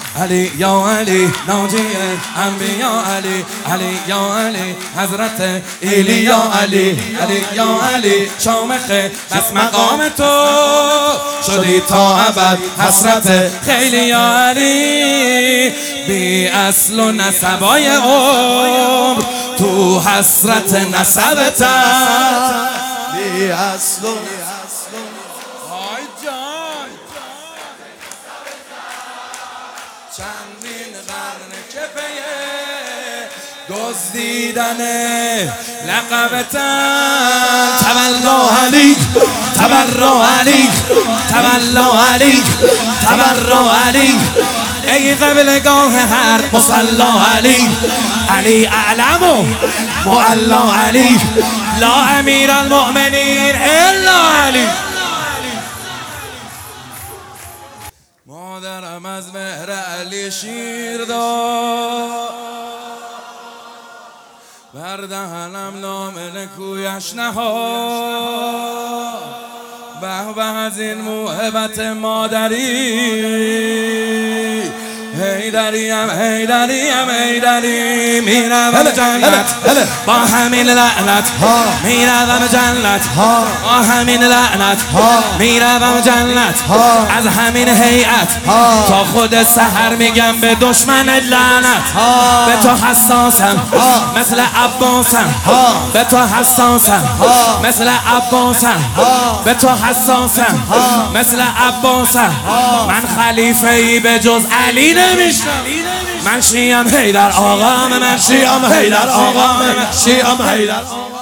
علی یا علی ناجی انبیا علی علی یا علی حضرت ایلیا علی علی یا علی شامخ بس مقام تو شدی تا ابد حسرت خیلی یا علی بی اصل و نسبای عمر تو حسرت نسبت بی اصل و آی جان چندین قرن که پیه دزدیدن لقبتن تبلا علی تبرا علی تبلا علی تبرا علی ای قبلگاه هر مصلا علی علی اعلم و معلا علی لا امیر المؤمنین الا علی مادرم از مهر علی شیر داد بر دهنم نام نکویش نهاد به به از این موهبت مادری هیدریم هیدریم هیدری میروم جنت با همین لعنت میروم جنت با همین لعنت میروم جنت از همین هیئت تا خود سحر میگم به دشمنت لعنت به تو حساسم مثل عباسم به تو حساسم مثل عباسم به تو حساسم مثل عباسم من خلیفه ای به جز علی نمیشم من شیعم حیدر آقام من شیعم حیدر آقام من شیعم حیدر